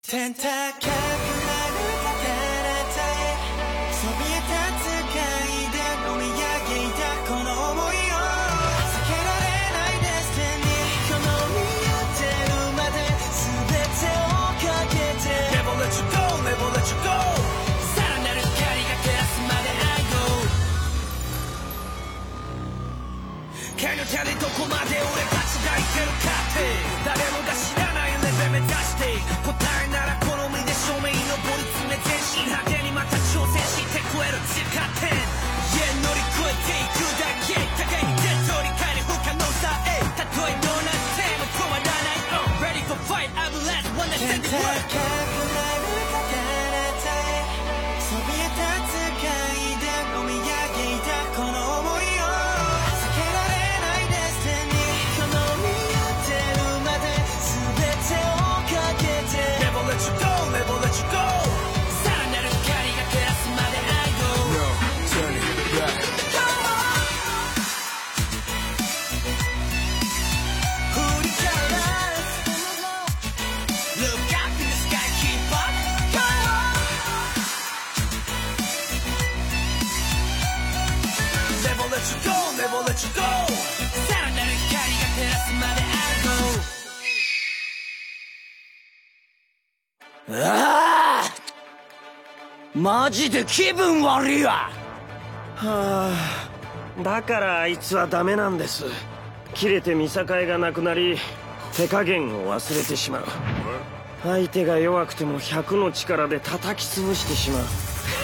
天高くなる彼方へそびえ立つ階段込み上げたこの想いを避けられないデスティニーこの見えてるまで全てをかけて Never let you go, never let you go さらなる光が照らすまで I go 影の手でどこまで俺たちが行けるかって誰もが知らないレベル目指して答えならこの身で正面に上り詰め全身派手にまた挑戦して超える自家点乗り越えていくだけ互いに手取り替える不可能さへたとえどうなっても変わらない Ready for fight I will last one that send the word 天高くなる彼方へそびえ立つ階段込み上げたこの想いを避けられないデスティニーこの見えてるまで全てをかけて Never let you go, never let you go さらなる光が照らすまで I go No, turn it back振り返らず Look up in the sky, keep up Go on Never let you go, never let you go さらなる光が照らすまで I go ああマジで気分悪いわはあ、だからあいつはダメなんです。切れて見境がなくなり手加減を忘れてしまう。相手が弱くても100の力で叩き潰してしまう。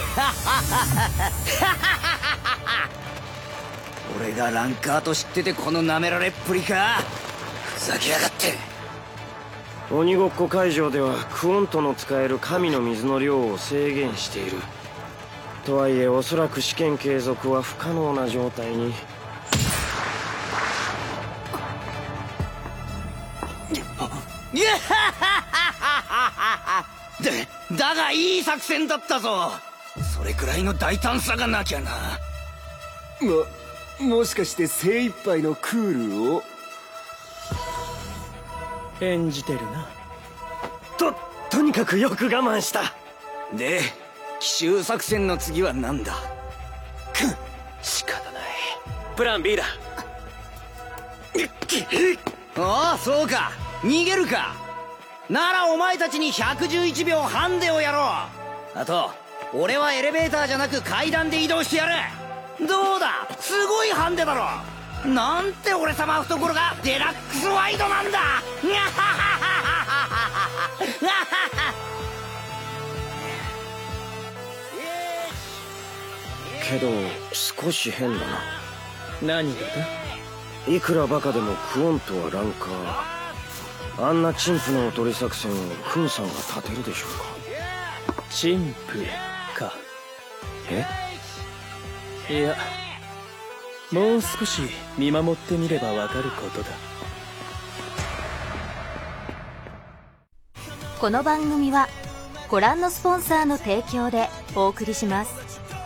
俺がランカーと知っててこの舐められっぷりかふざけやがって鬼ごっこ会場ではクオントの使える神の水の量を制限している。とはいえおそらく試験継続は不可能な状態に。 だがいい作戦だったぞ。それくらいの大胆さがなきゃな。 もしかして精一杯のクールを演じてるな。とにかくよく我慢した。 で奇襲作戦の次は何だ。仕方ない。 プラン B だ。 ああそうか逃げるか。ならお前たちに111秒ハンデをやろう。あと俺はエレベーターじゃなく階段で移動してやる。どうだすごいハンデだろ。なんて俺様懐がデラックスワイドなんだ。 けど少し変だな。 何がだ。 いくらバカでもクオントはランカー。あんな陳腐なおとり作戦をクンさんが立てるでしょうか。 陳腐か。いやもう少し見守ってみればわかることだ。 この番組はご覧のスポンサーの提供でお送りします。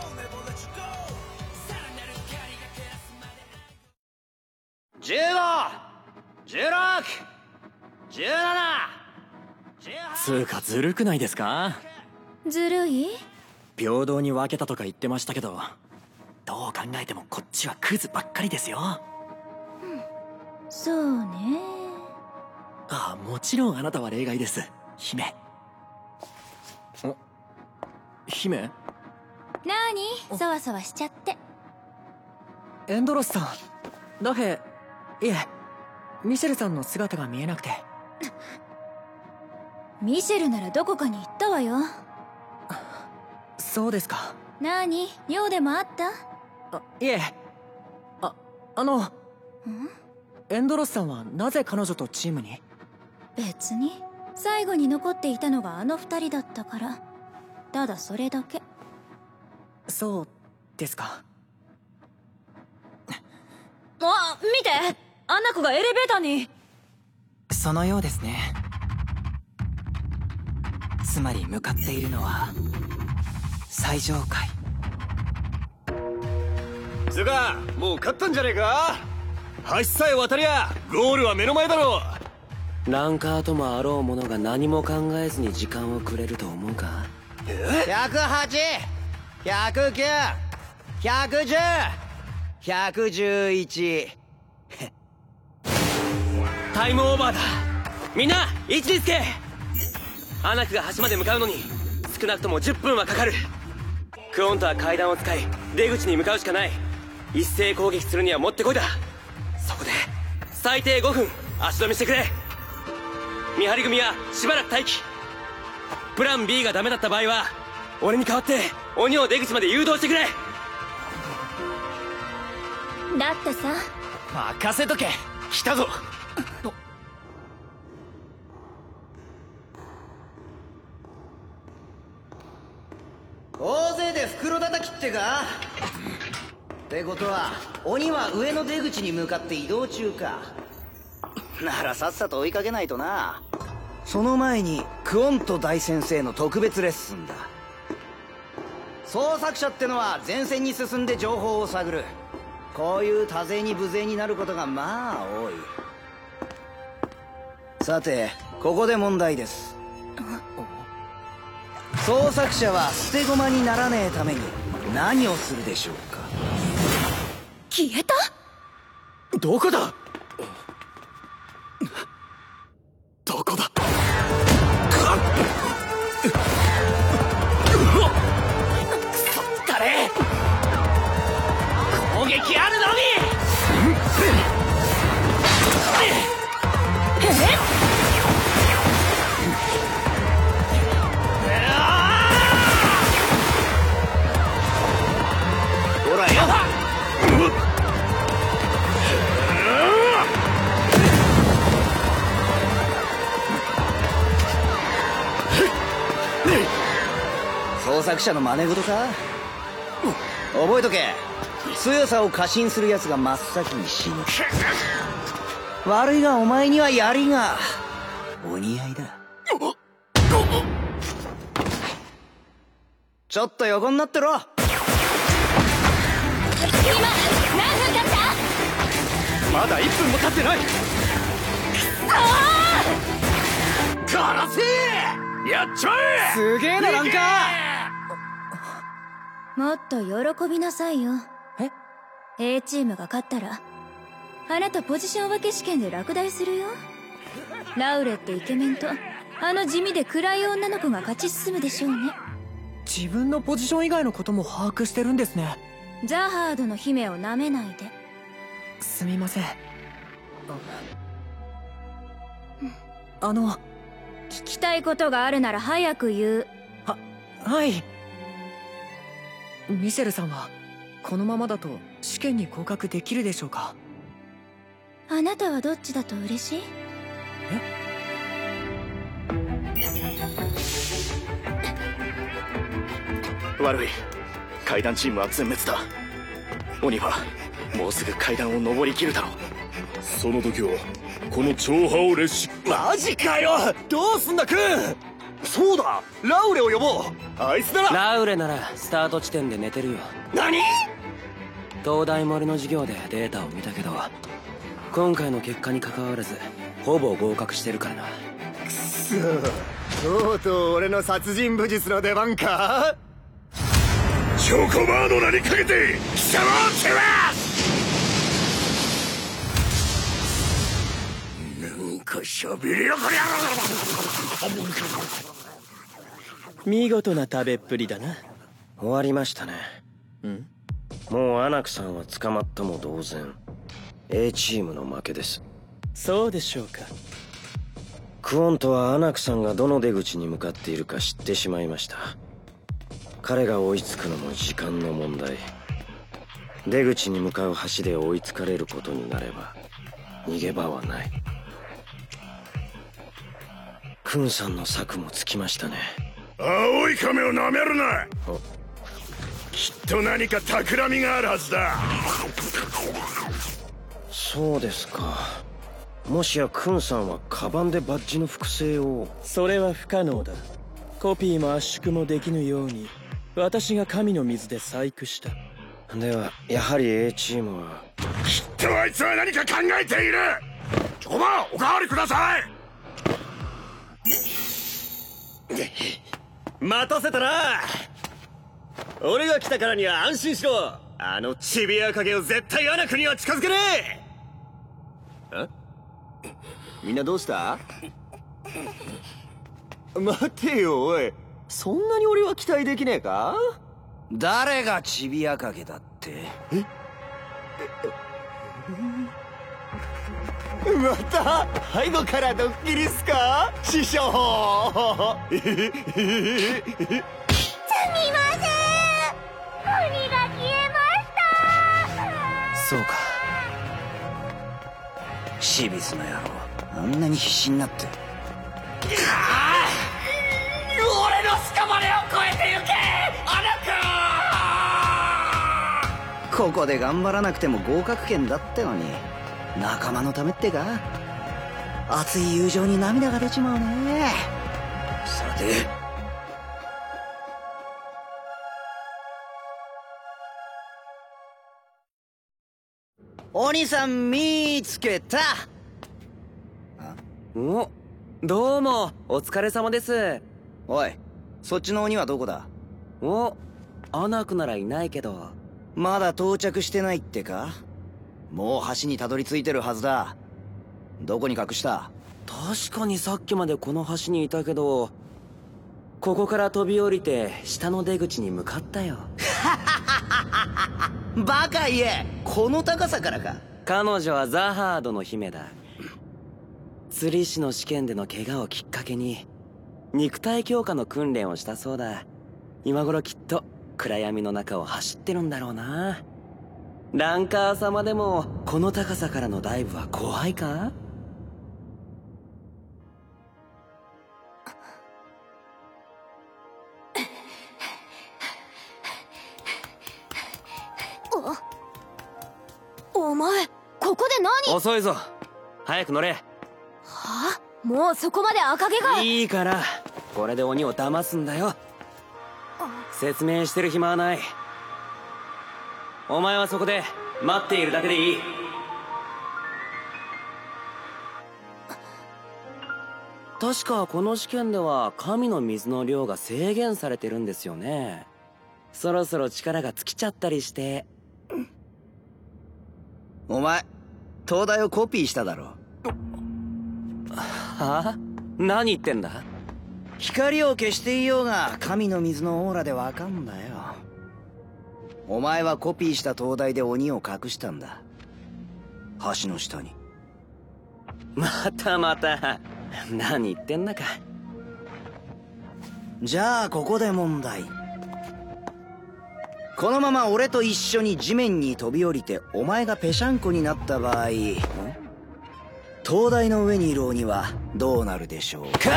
15、16、17、 つうかずるくないですか。 ずるい？ 平等に分けたとか言ってましたけど、どう考えてもこっちはクズばっかりですよ。 そうね。 ああ、もちろんあなたは例外です、姫。姫？ なにそわそわしちゃって。 エンドロスさん、ダフェ、いえミシェルさんの姿が見えなくて。 ミシェルならどこかに行ったわよ。 そうですか。 なに用でもあった？ いえ、エンドロスさんはなぜ彼女とチームに？ 別に最後に残っていたのがあの二人だったから、ただそれだけ。 そうですか。 あ、見て、あんな子がエレベーターに。 そのようですね。つまり向かっているのは最上階。 つうかもう勝ったんじゃねえか。橋さえ渡りゃゴールは目の前だろう。 ランカーともあろう者が何も考えずに時間をくれると思うか。 108、109、110、111。 タイムオーバーだ。みんな位置につけ。アナクが橋まで向かうのに少なくとも10分はかかる。クオンとは階段を使い出口に向かうしかない。一斉攻撃するにはもってこいだ。そこで最低5分足止めしてくれ。見張り組はしばらく待機。プラン B がダメだった場合は俺に代わって鬼を出口まで誘導してくれ。 だってさ。 任せとけ。来たぞ。大勢で袋叩きってか。ってことは鬼は上の出口に向かって移動中か。ならさっさと追いかけないとな。その前にクオント大先生の特別レッスンだ。捜索者ってのは前線に進んで情報を探る。こういう多勢に無勢になることがまあ多い。さてここで問題です。捜索者は捨て駒にならねえために何をするでしょうか。 消えた？ どこだ？どこだ？くそったれ！攻撃あるのみ！ほらよ！捜索者の真似事か？覚えとけ。強さを過信する奴が真っ先に死ぬ。悪いがお前には槍がお似合いだ。ちょっと横になってろ。 今何分だった？ まだ1分も経ってない。殺せ！やっちまえ！すげえなランカー。もっと喜びなさいよ。A チームが勝ったらあなたポジション分け試験で落第するよ。ラウレってイケメンとあの地味で暗い女の子が勝ち進むでしょうね。 自分のポジション以外のことも把握してるんですね。 ザハードの姫を舐めないで。 すみません。 聞きたいことがあるなら早く言う。 はい。ミシェルさんはこのままだと試験に合格できるでしょうか？ あなたはどっちだと嬉しい？ 悪い。階段チームは全滅だ。鬼はもうすぐ階段を登りきるだろう。 その時はこの超波を列し。 マジかよ。どうすんだクーン。そうだ、ラウレを呼ぼう。あいつなら。 ラウレならスタート地点で寝てるよ。 何？ 東大森の授業でデータを見たけど今回の結果に関わらずほぼ合格してるからな。 くそ、とうとう俺の殺人武術の出番か。 チョコバーの名にかけて貴様を手はなんか喋りやがりゃ。 見事な食べっぷりだな。 終わりましたね。もうアナクさんは捕まったも同然 A チームの負けです。 そうでしょうか。 クオントはアナクさんがどの出口に向かっているか知ってしまいました。彼が追いつくのも時間の問題。出口に向かう橋で追いつかれることになれば逃げ場はない。クンさんの策もつきましたね。 青い亀を舐めるな。きっと何か企みがあるはずだ。 そうですか。もしやクンさんはカバンでバッジの複製を。 それは不可能だ。コピーも圧縮もできぬように私が神の水で細工した。 ではやはり A チームは。 きっとあいつは何か考えている。チョコバーおかわりください。 待たせたな。俺が来たからには安心しろ。あのチビア影を絶対アナクには近づけねえ。みんなどうした？待てよおい、そんなに俺は期待できねえか？ 誰がチビア影だって？ また背後からドッキリっすか師匠？ すみません、鬼が消えました。 そうか、シビスの野郎、あんなに必死になって。 俺の屍を越えてゆけアナク。 ここで頑張らなくても合格圏だってのに、仲間のためってか。熱い友情に涙が出ちまうね。さて、鬼さん見つけた。 お、どうもお疲れ様です。 おい、そっちの鬼はどこだ？ お、アナクならいないけど。 まだ到着してないってか？もう橋にたどり着いてるはずだ。どこに隠した？ 確かにさっきまでこの橋にいたけど、ここから飛び降りて下の出口に向かったよ。 バカ言え、この高さからか。 彼女はザハードの姫だ。釣り師の試験での怪我をきっかけに肉体強化の訓練をしたそうだ。今頃きっと暗闇の中を走ってるんだろうな。ランカー様でもこの高さからのダイブは怖いか？ お前、ここで何？ 遅いぞ、早く乗れ。 はあ？もうそこまで赤毛が。 いいから、これで鬼を騙すんだよ。説明してる暇はない。お前はそこで待っているだけでいい。確かこの試験では神の水の量が制限されてるんですよね。そろそろ力が尽きちゃったりして。 お前、東大をコピーしただろ。 はあ？何言ってんだ？ 光を消していようが神の水のオーラでわかんだよ。お前はコピーした灯台で鬼を隠したんだ。橋の下に。 またまた何言ってんだか。 じゃあここで問題。このまま俺と一緒に地面に飛び降りてお前がぺしゃんこになった場合、灯台の上にいる鬼はどうなるでしょうか？どうした？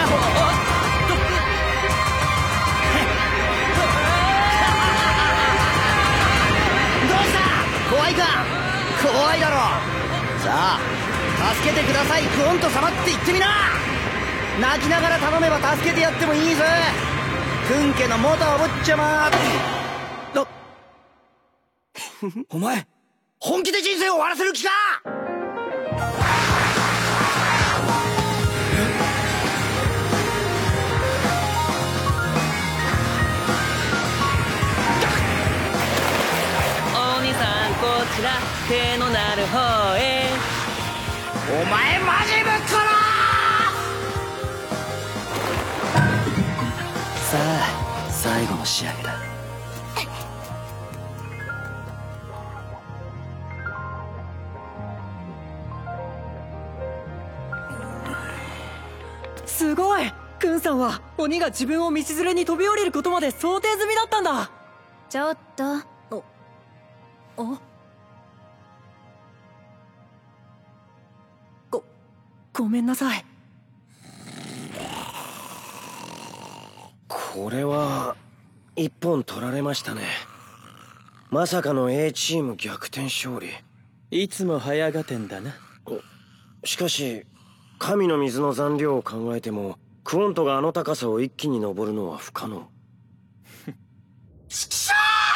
怖いか？怖いだろ。さあ、助けてくださいクオント様って言ってみな。泣きながら頼めば助けてやってもいいぜ。君家の元お坊ちゃま。お前、本気で人生を終わらせる気か？ お兄さん、こちら手のなる方へ。 お前マジぶっ殺！ さあ、最後の仕上げだ。 すごい！クンさんは鬼が自分を道連れに飛び降りることまで想定済みだったんだ。 ちょっと。 ごめんなさい。 これは一本取られましたね。まさかの A チーム逆転勝利。 いつも早合点だな。 しかし神の水の残量を考えてもクオントがあの高さを一気に登るのは不可能。 ちくしょ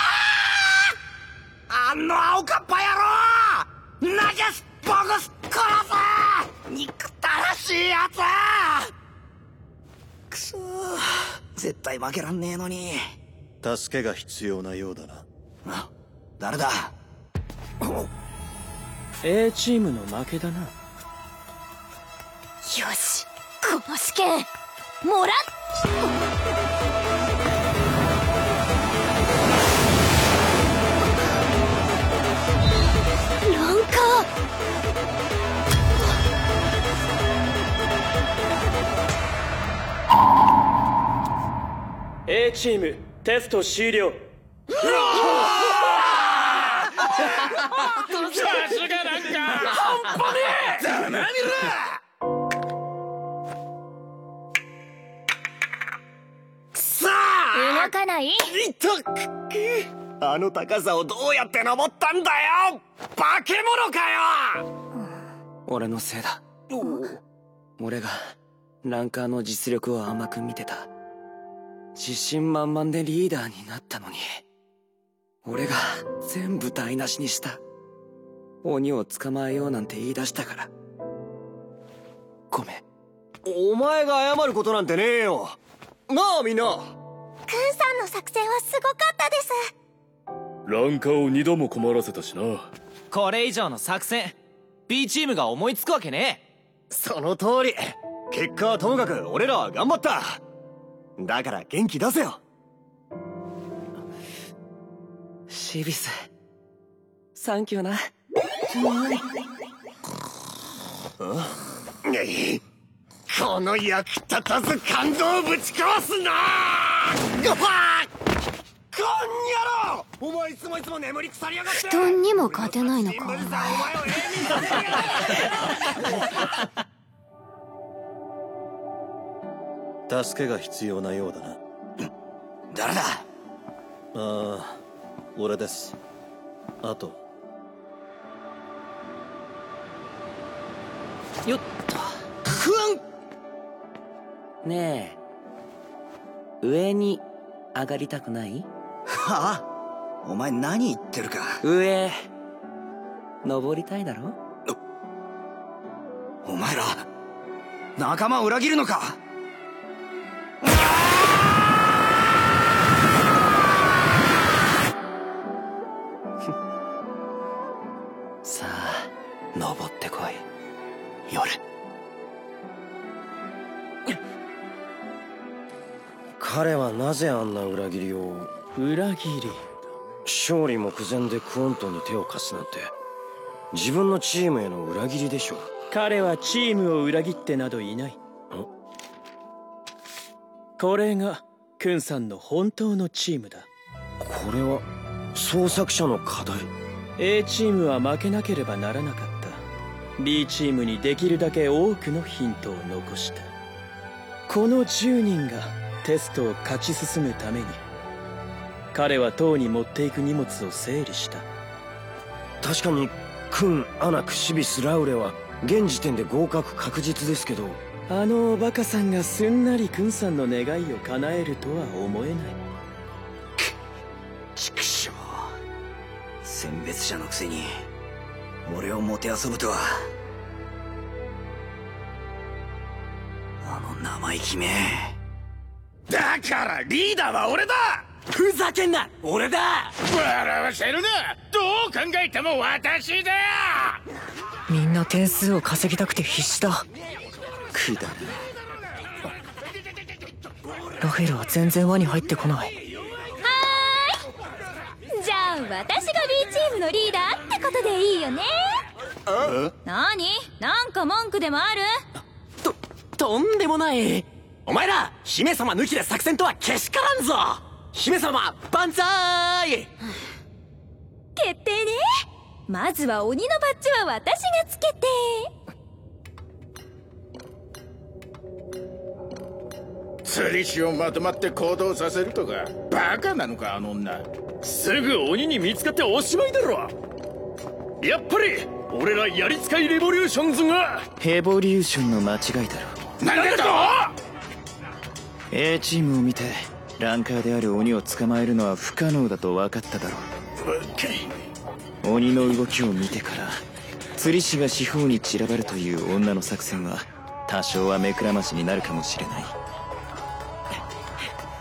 ー！あの青かっぱ野郎！ナジャスボグス殺せ！憎たらしいやつ！くそー。 絶対負けらんねえのに。 助けが必要なようだな。 あ、誰だ。 A チームの負けだな。よし、この試験もらっ。ランカー。A チームテスト終了。 さすがなんか半端ねえ。ざまみろ。 さあ、動かない。 いったあの高さをどうやって登ったんだよ。化け物かよ。 俺のせいだ。俺がランカーの実力を甘く見てた。自信満々でリーダーになったのに、俺が全部台無しにした。鬼を捕まえようなんて言い出したから。ごめん。 お前が謝ることなんてねえよ。なあみんな。クンさんの作戦はすごかったです。 ランカーを2度も困らせたしな。 これ以上の作戦 B チームが思いつくわけねえ。 その通り。結果はともかく俺らは頑張った。だから元気出せよ。 シビス、サンキューな。 この役立たず感動をぶち壊すな。こんやろ。お前いつも眠り腐りやがって。 布団にも勝てないのか。 助けが必要なようだな。 誰だ。 ああ、俺です。あとよっと。ねえ、上に上がりたくない？ はあ？お前何言ってるか。 上登りたいだろ。 お前ら仲間を裏切るのか。 さあ登ってこい、夜。 彼はなぜあんな裏切りを。 裏切り？ 勝利目前でクオントに手を貸すなんて自分のチームへの裏切りでしょ。 彼はチームを裏切ってなどいない。これがクンさんの本当のチームだ。 これは創作者の課題。 A チームは負けなければならなかった。 B チームにできるだけ多くのヒントを残した。この10人がテストを勝ち進むために彼は塔に持っていく荷物を整理した。 確かにクン、アナク、シビス、ラウレは現時点で合格確実ですけど、 あのおバカさんがすんなりクンさんの願いを叶えるとは思えない。 畜生、選別者のくせに俺をもてあそぶとは。あの生意気め。 だからリーダーは俺だ。 ふざけんな、俺だ。 笑わせるな。どう考えても私だよ。 みんな点数を稼ぎたくて必死だ。 くだらない。 ラフェルは全然輪に入ってこない。 じゃあ私が B チームのリーダーってことでいいよね。何？なんか文句でもある？ とんでもない。お前ら姫様抜きで作戦とはけしからんぞ。姫様万歳。 決定ね。まずは鬼のバッジは私がつけて。 釣り師をまとまって行動させるとかバカなのか、あの女。すぐ鬼に見つかっておしまいだろ。やっぱり俺らやりつかいレボリューションズが。 ヘボリューションの間違いだろ。 何だと。 A チームを見てランカーである鬼を捕まえるのは不可能だと分かっただろう。鬼の動きを見てから釣り師が四方に散らばるという女の作戦は多少は目くらましになるかもしれない。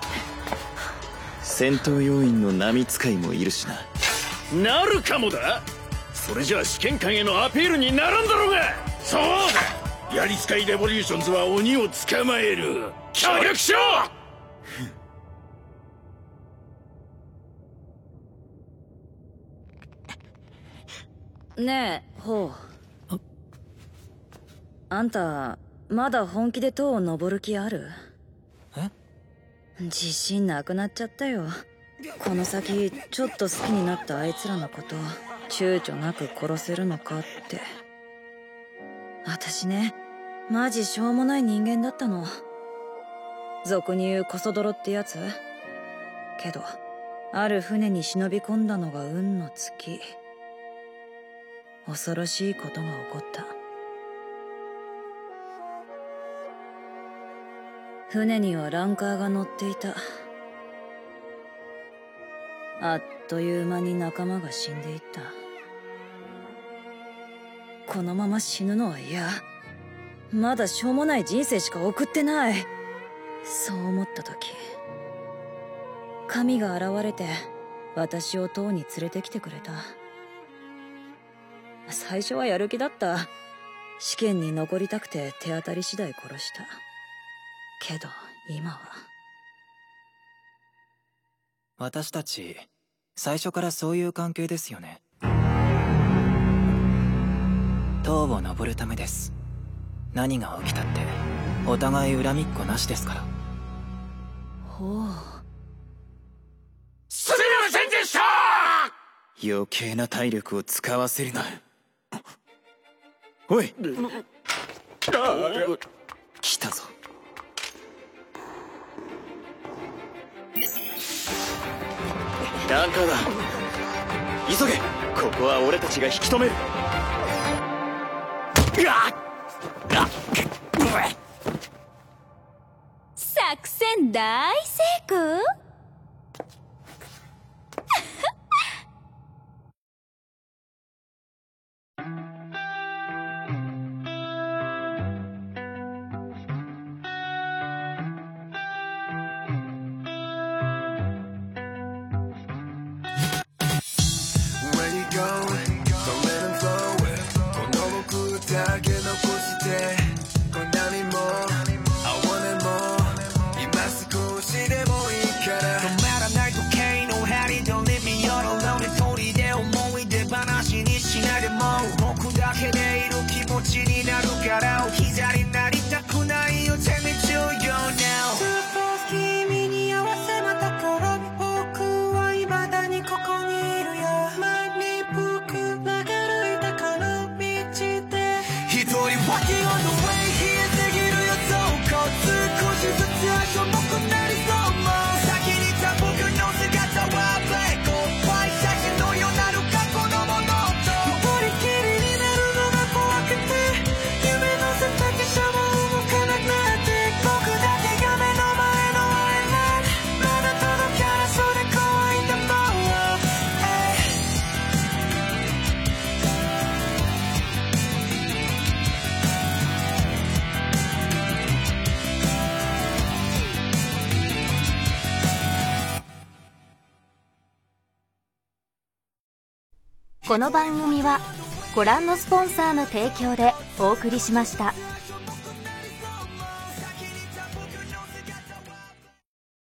戦闘要員の波使いもいるしな。 なるかもだ。それじゃあ試験官へのアピールにならんだろうが。そうだ、やり使いレボリューションズは鬼を捕まえる。協力しろ。 ねえ、ホウ。あんたまだ本気で塔を登る気ある？ え？ 自信なくなっちゃったよ。この先ちょっと好きになったあいつらのこと躊躇なく殺せるのかって。私ね、マジしょうもない人間だったの。俗に言うコソ泥ってやつ。けどある船に忍び込んだのが運の尽き。恐ろしいことが起こった。船にはランカーが乗っていた。あっという間に仲間が死んでいった。このまま死ぬのは嫌。まだしょうもない人生しか送ってない。そう思った時、神が現れて私を塔に連れてきてくれた。最初はやる気だった。試験に残りたくて手当たり次第殺した。けど今は。 私たち最初からそういう関係ですよね。塔を登るためです。何が起きたってお互い恨みっこなしですから。 ほう。 すみませんでした。 余計な体力を使わせるな。おい、来たぞ。ランカーだ。急げ。ここは俺たちが引き止める。 作戦大成功。 この番組はご覧のスポンサーの提供でお送りしました。